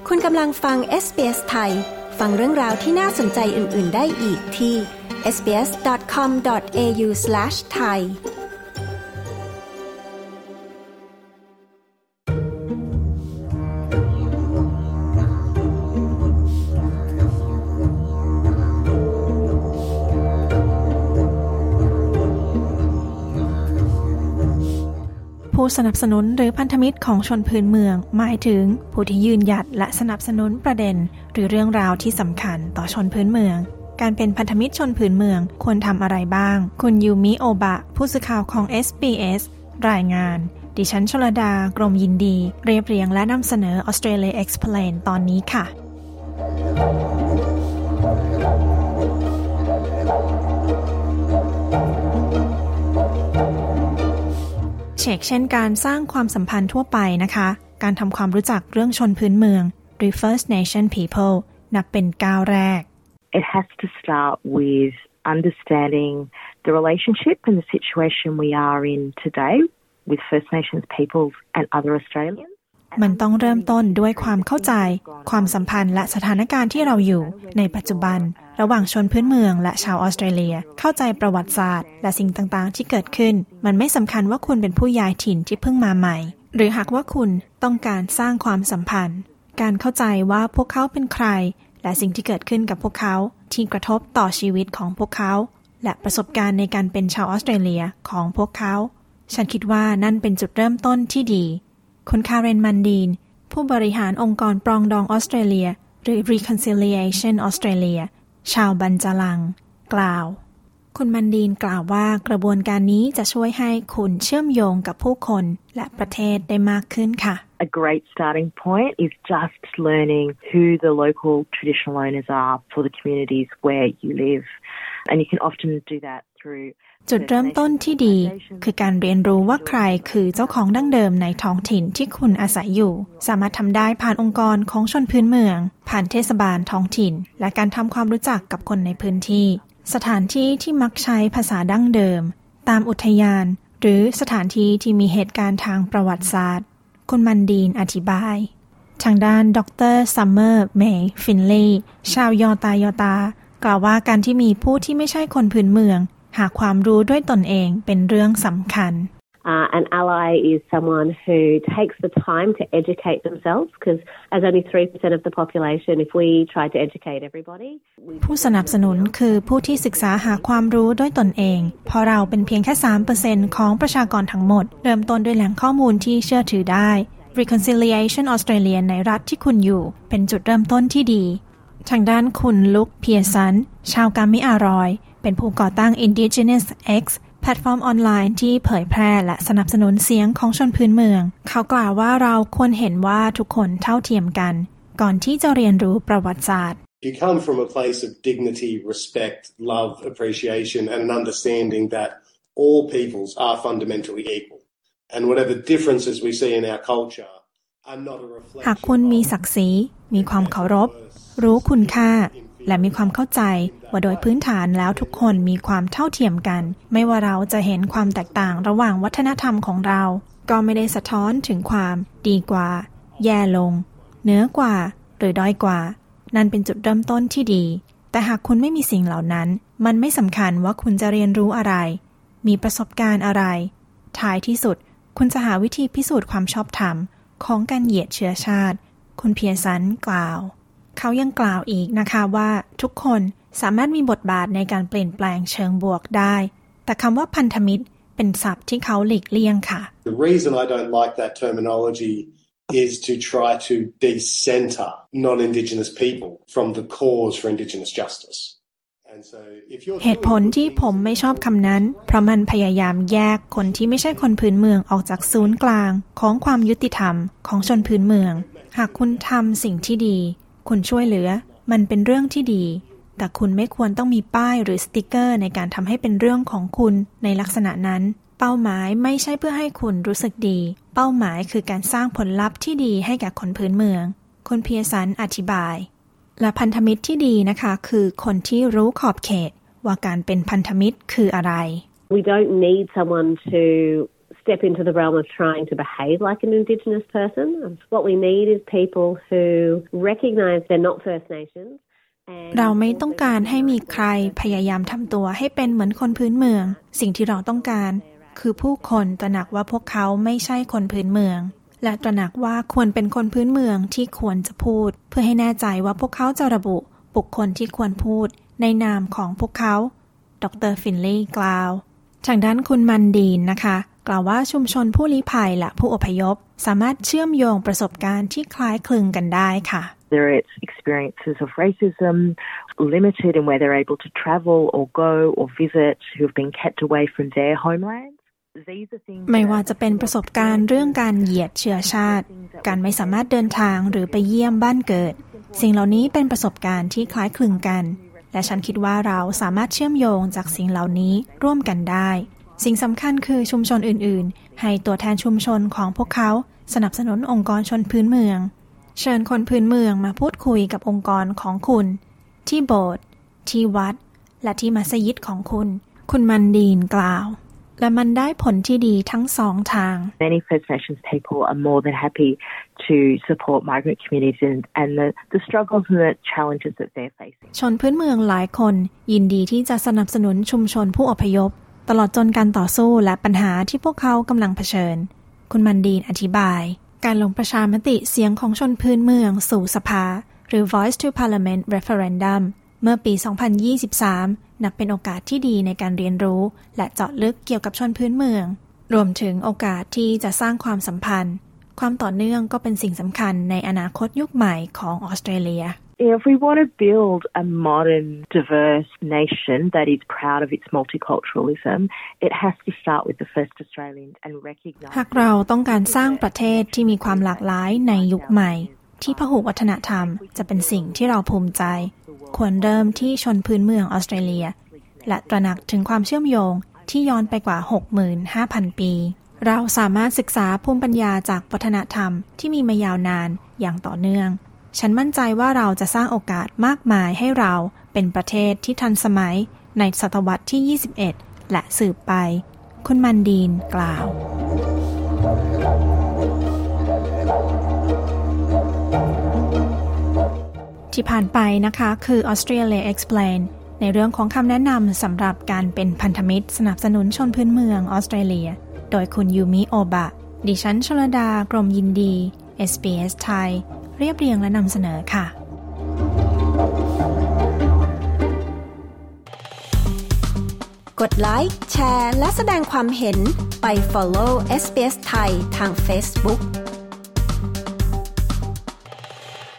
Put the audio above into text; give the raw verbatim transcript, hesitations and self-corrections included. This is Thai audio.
คุณกำลังฟัง เอส บี เอส ไทยฟังเรื่องราวที่น่าสนใจอื่นๆได้อีกที่ เอส บี เอส ดอท คอม ดอท เอ ยู สแลช ไทยผู้สนับสนุนหรือพันธมิตรของชนพื้นเมืองหมายถึงผู้ที่ยืนหยัดและสนับสนุนประเด็นหรือเรื่องราวที่สำคัญต่อชนพื้นเมืองการเป็นพันธมิตรชนพื้นเมืองควรทำอะไรบ้างคุณยูมิโอบะผู้สื่อข่าวของ เอส บี เอส รายงานดิฉันชลดากรมยินดีเรียบเรียงและนำเสนอ Australia Explain ตอนนี้ค่ะเช่นเช่นการสร้างความสัมพันธ์ทั่วไปนะคะการทำความรู้จักเรื่องชนพื้นเมืองหรือ First Nation People นับเป็นก้าวแรก It has to start with understanding the relationship and the situation we are in today with First Nations peoples and other Australians มันต้องเริ่มต้นด้วยความเข้าใจความสัมพันธ์และสถานการณ์ที่เราอยู่ในปัจจุบันระหว่างชนพื้นเมืองและชาวออสเตรเลียเข้าใจประวัติศาสตร์และสิ่งต่างๆที่เกิดขึ้นมันไม่สำคัญว่าคุณเป็นผู้ย้ายถิ่นที่เพิ่งมาใหม่หรือหากว่าคุณต้องการสร้างความสัมพันธ์การเข้าใจว่าพวกเขาเป็นใครและสิ่งที่เกิดขึ้นกับพวกเขาที่กระทบต่อชีวิตของพวกเขาและประสบการณ์ในการเป็นชาวออสเตรเลียของพวกเขาฉันคิดว่านั่นเป็นจุดเริ่มต้นที่ดีคุณคาเรนมันดีนผู้บริหารองค์กรปรองดองออสเตรเลียหรือ Reconciliation Australia ชาวบันจาลังกล่าวคุณมันดีนกล่าวว่ากระบวนการนี้จะช่วยให้คุณเชื่อมโยงกับผู้คนและประเทศได้มากขึ้นค่ะ A great starting point is just learning who the local traditional owners are for the communities where you live and you can often do that through จุดเริ่มต้นที่ดีคือการเรียนรู้ว่าใครคือเจ้าของดั้งเดิมในท้องถิ่นที่คุณอาศัยอยู่สามารถทำได้ผ่านองค์กรของชนพื้นเมืองผ่านเทศบาลท้องถิ่นและการทำความรู้จักกับคนในพื้นที่สถานที่ที่มักใช้ภาษาดั้งเดิมตามอุทยานหรือสถานที่ที่มีเหตุการณ์ทางประวัติศาสตร์คุณมันดีนอธิบายทางด้านดรซัมเมอร์เมย์ฟินลีย์ชาวยอตายอตากล่าวว่าการที่มีผู้ที่ไม่ใช่คนพื้นเมืองหาความรู้ด้วยตนเองเป็นเรื่องสำคัญ Uh, an ally is someone who takes the time to educate themselves because as only three percent of the population, if we try to educate everybody ผู้สนับสนุนคือผู้ที่ศึกษาหาความรู้ด้วยตนเองเพราะเราเป็นเพียงแค่ สามเปอร์เซ็นต์ ของประชากรทั้งหมดเริ่มต้นด้วยแหล่งข้อมูลที่เชื่อถือได้ Reconciliation Australia ในรัฐที่คุณอยู่เป็นจุดเริ่มต้นที่ดีทางด้านคุณลุคเพียร์สันชาวกามิอารอยเป็นผู้ก่อตั้ง Indigenous X แพลตฟอร์มออนไลน์ที่เผยแพร่และสนับสนุนเสียงของชนพื้นเมืองเขากล่าวว่าเราควรเห็นว่าทุกคนเท่าเทียมกันก่อนที่จะเรียนรู้ประวัติศาสตร์ You come from a place of dignity, respect, love, appreciation and an understanding that all peoples are fundamentally equal and whatever differences we see in our culture are not a reflection หากคุณมีศักดิ์ศรีมีความเคารพรู้คุณค่าและมีความเข้าใจว่าโดยพื้นฐานแล้วทุกคนมีความเท่าเทียมกันไม่ว่าเราจะเห็นความแตกต่างระหว่างวัฒนธรรมของเราก็ไม่ได้สะท้อนถึงความดีกว่าแย่ลงเหนือกว่าหรือด้อยกว่านั่นเป็นจุดเริ่มต้นที่ดีแต่หากคุณไม่มีสิ่งเหล่านั้นมันไม่สำคัญว่าคุณจะเรียนรู้อะไรมีประสบการณ์อะไรท้ายที่สุดคุณจะหาวิธีพิสูจน์ความชอบธรรมของการเหยียดเชื้อชาติคุณเพียร์สันกล่าวเขายังกล่าวอีกนะคะว่าทุกคนสามารถมีบทบาทในการเปลี่ยนแปลงเชิงบวกได้แต่คำว่าพันธมิตรเป็นศัพท์ที่เขาหลีกเลี่ยงค่ะ The reason I don't like that terminology is to try to decenter non-Indigenous people from the cause for Indigenous justice. And so if you're เหตุผลที่ผมไม่ชอบคำนั้นเพราะมันพยายามแยกคนที่ไม่ใช่คนพื้นเมืองออกจากศูนย์กลางของความยุติธรรมของชนพื้นเมืองหากคุณทำสิ่งที่ดีคุณช่วยเหลือมันเป็นเรื่องที่ดีแต่คุณไม่ควรต้องมีป้ายหรือสติกเกอร์ในการทำให้เป็นเรื่องของคุณในลักษณะนั้นเป้าหมายไม่ใช่เพื่อให้คุณรู้สึกดีเป้าหมายคือการสร้างผลลัพธ์ที่ดีให้แก่คนพื้นเมืองคุณเพียร์สันอธิบายและพันธมิตรที่ดีนะคะคือคนที่รู้ขอบเขตว่าการเป็นพันธมิตรคืออะไร We don't need someone to step into the realm of trying to behave like an Indigenous person. What we need is people who recognise they're not First Nations. เราไม่ต้องการให้มีใครพยายามทำตัวให้เป็นเหมือนคนพื้นเมืองสิ่งที่เราต้องการคือผู้คนตระหนักว่าพวกเขาไม่ใช่คนพื้นเมืองและตระหนักว่าควรเป็นคนพื้นเมืองที่ควรจะพูดเพื่อให้แน่ใจว่าพวกเขาจะระบุบุคคลที่ควรพูดในนามของพวกเขาดร.ฟินลีย์กล่าวทางด้านคุณมันดีนนะคะกล่าวว่าชุมชนผู้ลี้ภัยและผู้อพยพสามารถเชื่อมโยงประสบการณ์ที่คล้ายคลึงกันได้ค่ะ There are experiences of racism, limited in where they're able to travel or go or visit, who have been kept away from their homelands. ไม่ว่าจะเป็นประสบการณ์เรื่องการเหยียดเชื้อชาติการไม่สามารถเดินทางหรือไปเยี่ยมบ้านเกิดสิ่งเหล่านี้เป็นประสบการณ์ที่คล้ายคลึงกันและฉันคิดว่าเราสามารถเชื่อมโยงจากสิ่งเหล่านี้ร่วมกันได้สิ่งสำคัญคือชุมชนอื่นๆให้ตัวแทนชุมชนของพวกเขาสนับสนุนองค์กรชนพื้นเมืองเชิญคนพื้นเมืองมาพูดคุยกับองค์กรของคุณที่โบสถ์ที่วัดและที่มัสยิดของคุณคุณมันดีนกล่าวและมันได้ผลที่ดีทั้งสองทาง Many First Nations people are more than happy to support migrant communities and, and the, the struggles and the challenges that they're facing. ชนพื้นเมืองหลายคนยินดีที่จะสนับสนุนชุมชนผู้อพยพตลอดจนการต่อสู้และปัญหาที่พวกเขากำลังเผชิญคุณมันดีนอธิบายการลงประชามติเสียงของชนพื้นเมืองสู่สภาหรือ Voice to Parliament Referendum เมื่อปี สองพันยี่สิบสาม นับเป็นโอกาสที่ดีในการเรียนรู้และเจาะลึกเกี่ยวกับชนพื้นเมืองรวมถึงโอกาสที่จะสร้างความสัมพันธ์ความต่อเนื่องก็เป็นสิ่งสำคัญในอนาคตยุคใหม่ของออสเตรเลีย If we want to build a modern, diverse nation that is proud of its multiculturalism, it has to start with the first Australians and recognise หากเราต้องการสร้างประเทศที่มีความหลากหลายในยุคใหม่ที่พหุวัฒนธรรมจะเป็นสิ่งที่เราภูมิใจควรเริ่มที่ชนพื้นเมืองออสเตรเลียและตระหนักถึงความเชื่อมโยงที่ย้อนไปกว่า หกหมื่นห้าพัน ปีเราสามารถศึกษาภูมิปัญญาจากวัฒนธรรมที่มีมายาวนานอย่างต่อเนื่องฉันมั่นใจว่าเราจะสร้างโอกาสมากมายให้เราเป็นประเทศที่ทันสมัยในศตวรรษที่ ยี่สิบเอ็ด และสืบไปคุณมันดีนกล่าวที่ผ่านไปนะคะคือ Australia Explain ในเรื่องของคำแนะนำสำหรับการเป็นพันธมิตรสนับสนุนชนพื้นเมืองออสเตรเลียโดยคุณยูมิโอบะดิฉันชลดากรมยินดี เอส บี เอส ไทยเรียบเรียงและนำเสนอค่ะกดไลค์แชร์และแสดงความเห็นไป follow เอส บี เอส ไทยทาง Facebook